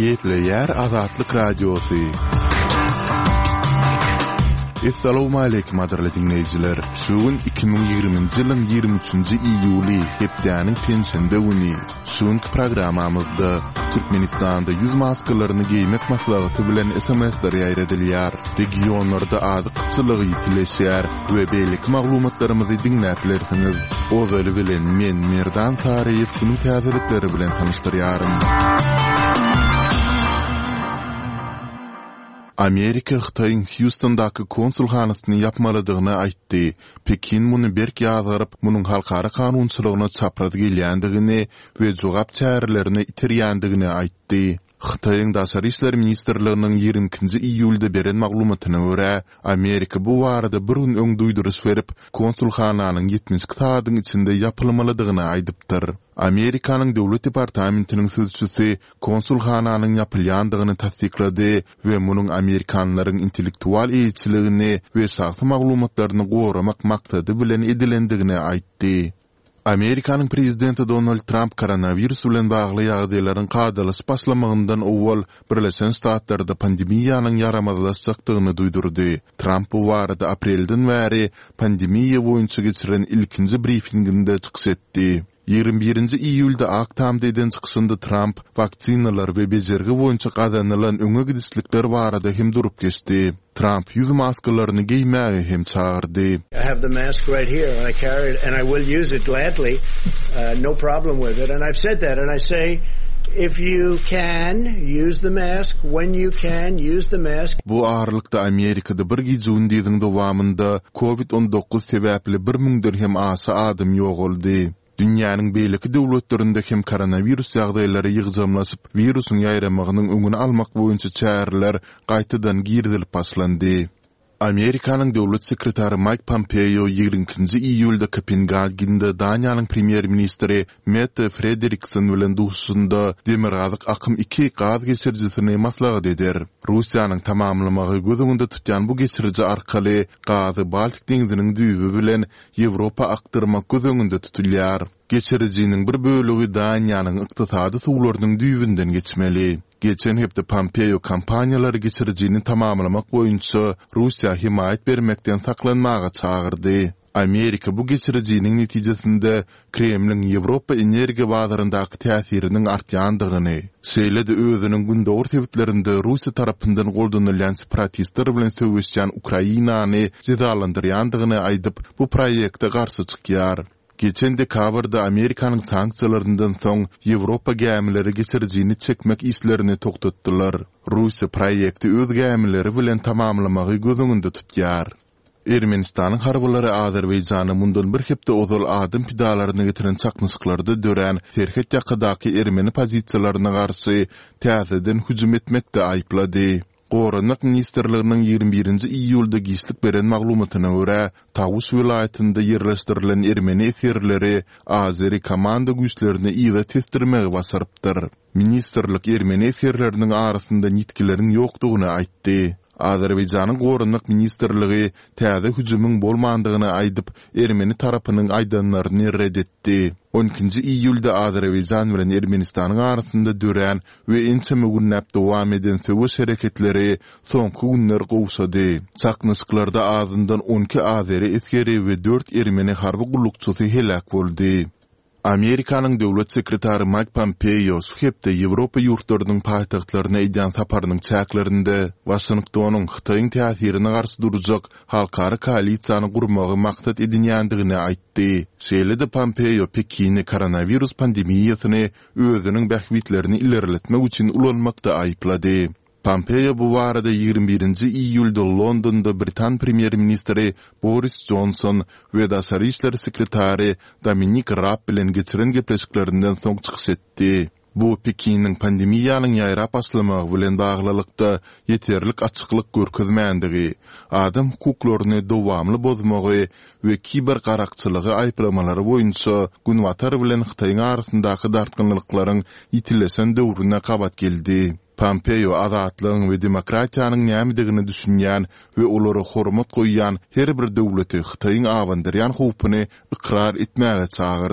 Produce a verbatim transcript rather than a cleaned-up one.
Gepleyer Azatlyk Radiosu. Assalamu alaykum aderli dinleyijiler. Şuun iki bin ýygrymynjy ýylyň ýygrimi üçinji iýuly hepdäniň pensiýende güni. Şuňky programamyzda Türkmenistanda ýüz maskalaryny giýmek maslahaty bilen S M S-ler ýaýradylýar. Regionlarda adyk kıçylygy ýitileşýär we beýlik maglumatlarymyzy dinläp bilersiňiz. Ozaly bilen men Merdan Tariýew şunyň täzelikleri bilen tanyşdyrýarym. Amerika Xitayň Houstondaky konsulxanasyny yapmalydygyny aýtdy. Pekin muny berk ýazyryp, munyň halkara kanunçylygyna çaprady gelýändigini we jogap çärelerini itirýändigini aýtdy. Xitayň Daşary işler ministrliginiň ýygrimi ikinji iýulda beren maglumatyna görä, Amerika bu barada bir gün öň duýduruş berip, konsulxananyň ýetmiş saýdyň içinde ýapylmalydygyny aýdypdyr. Amerikanyň döwlet departamentiniň sözçüsi konsulxananyň ýapylýandygyny tasdiklady we munyň Amerikanlaryň intellektual eýçiligini we şahsy maglumatlaryny goramak maksady bilen edilendigini aýtdy. Amerikanyň prezidenti Donald Trump koronavirus bilen bagly ýagdaýlaryň gadalyş başlamagyndan owwal Birleşen Ştatlarda pandemiýanyň yaramazlaşjakdygyny duýdurdy. Trump bu barada aprelden bäri pandemiýa boýunça geçiren ilkinji briefinginde çykyş etdi. ýygrimi birinji iýulda Aktamda eden çykysynda Trump vaksinalar we bejergi boýunça gazanylan öňe gidişlikler barada hem durup geçdi. Trump ýüz maskalaryny giýmäge hem çağırdy. I have the mask right here and I carry it and I will use it gladly. Uh, no problem with it. And I've said that and I say if you can use the mask, when you can use the mask. Bu ağırlıkta Amerikada bir gijuň diýdiň dowamında covid on dokuz sebäpli bir müňden hem asa adam ýogoldy. Dünýäniň beýleki döwletlerinde hem koronavirus ýagdaýlary ýygyjamlaşyp, wirusyň ýaýramagynyň öňüni almak boýunça çäreler gaýtadan girdilip başlandy. Amerikanyň döwlet sekretary Mike Pompeo ýygrimi ikinji iýulda Kopenhagen'da Daniýanyň premier ministri Mette Frederiksen bilen duýşunda demir gazyk akym iki gaz geçirjisini maslahat eder. Russiýanyň tamamlamagy gözüňde tutýan bu geçirji arkaly gazy Baltik deňziniň düýbi bilen Ýewropa aktyrmak gözüňde tutulýar. Geçirjiniň bir bölegi Daniýanyň ykdysady suwlarynyň düýbinden geçmeli. Geçen hepde Pompeo kampaniýalary geçirjini tamamlamak boýunça Russiýa himayet bermekden saklanmaga çağırdy. Amerika bu geçirjiniň netijesinde Kremliň Ýewropa energiýa bazaryndaky täsiriniň artýandygyny, şeýle-de özüniň gündäwr tebitlerinde Russiýa tarapyndan goldanylýan separatistler bilen söwüşýän Ukrainany cezalandyrýandygyny aýdyp, bu proýekde garşy çykýar. Geçen dekabrda Amerikanyň sanksiýalaryndan soň Ýewropa gämileri geçirjini çekmek islerini toktatdylar. Russiýa proýekti öz gämileri bilen tamamlamagy gözüňde tutýar. Ermenistanyň harbylary Azerbaýjany mundan bir hepde ozal adam pidalaryny getiren çakmyşyklarda dören Ferhet ýakadaky ermeni pozisiýalaryna garşy täzeden hüjüm etmekde aýplady. Goranlyk ministerliginiň ýygrimi birinji iýulda giýişlik beren maglumatyna görä, Tawus vilayatynda ýerleşdirilen ermeni eserleri Azeri komanda güýçlerini ýyla testirmegi basarypdyr. Ministerlik ermeni eserleriniň arasynda nitkileriň ýokdugyny aýtdy. Azerbaýjanyň Goranlyk ministerligi täze hüjümüň bolmandygyny aýdyp, ermeni tarapynyň aýdanlaryny reddetdi. on ikinji iýulda Azerbaýjan bilen Ermenistanyň arasynda dören we ençeme günnäp dowam eden söwüş hereketleri soňky günler gowşady. Çakmyşyklarda azyndan on iki Azeri eskeri we dört ermeni harby gullukçysy helak boldy. Amerikanyň döwlet sekretary Mike Pompeo hepde Ýewropa ýurtlarynyň paýtagtlaryna edýän saparynyň çäklerinde Washingtonyň Xitayň täsirine garşy durjak halkara koalisiýany gurmagy maksat edilýändigini aýtdy. Şeýle-de Pompeo Pekini koronavirus pandemiýasyny özüniň bähwitlerini ilerletmek üçin ulanmakda aýplady. Pompeo bu barada ýygrimi birinji iýulda Londonda Britan premier ministri Boris Johnson we Daşary işler sekretary Dominic Raab bilen geçiren gepleşiklerinden soň çykyş etdi. Bu Pekiniň pandemiýanyň ýaýrap başlamagy bilen baglylykda ýeterlik açyklyk görkezmäändigi, adam hukuklaryny dowamly bozmagy we kiber garakçylygy aýplamalary boýunça Günwatar bilen Xitayň arasyndaky dartgynlyklaryň ýitilesen döwrüne gabat geldi. Pompeo azatlygyň we demokratiýanyň nämedigini düşünýän we olary hormat goýýan her bir döwleti Xitayň awandyrýan howpuny ikrar etmäge çağırdy.